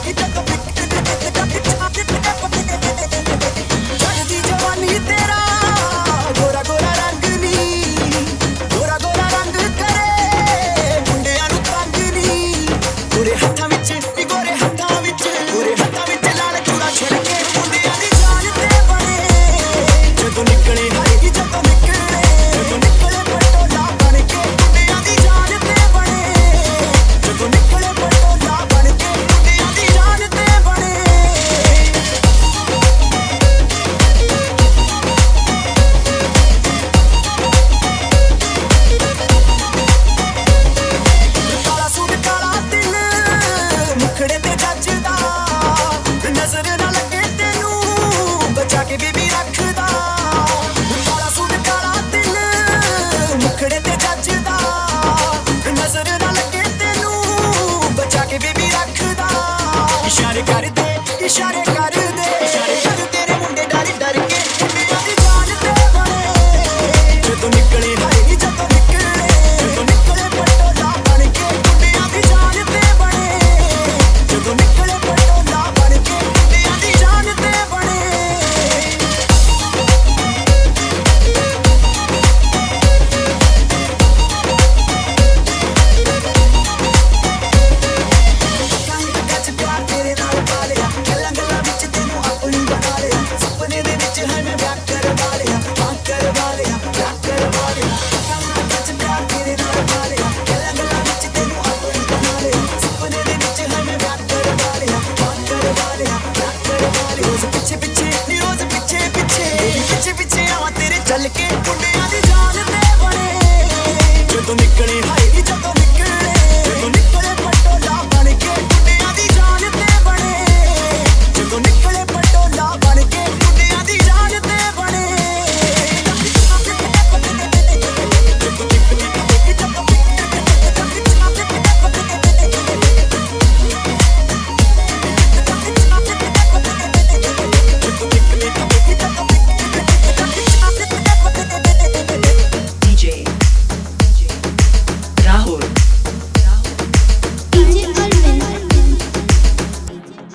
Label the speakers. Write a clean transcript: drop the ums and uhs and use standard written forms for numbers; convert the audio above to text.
Speaker 1: चढ़दी जवानी तेरा गोरा गोरा रंग नी, गोरा गोरा रंग करे मुंडियां नूं तंग नी। गोरे हत्थां विच गोरे हत्थां विच लाल चूड़ा छिड़के मुंडियां दी जान ते बने जदों निकले हाय जदों निकले पटोला बन के मुंडियां दी जान ते बने जदों निकले पटोला बन के मुंडियां दी जान ते बने। काला सूट काला दिल मुखड़े ते जचदा नजर ना लगे तेनू बचा के बीबी रखदा। काला सूट काला दिल मुखड़े ते जचदा नजर ना लगे तेनू बचा के बीबी रखदा। इशारे कर दे इशारे कर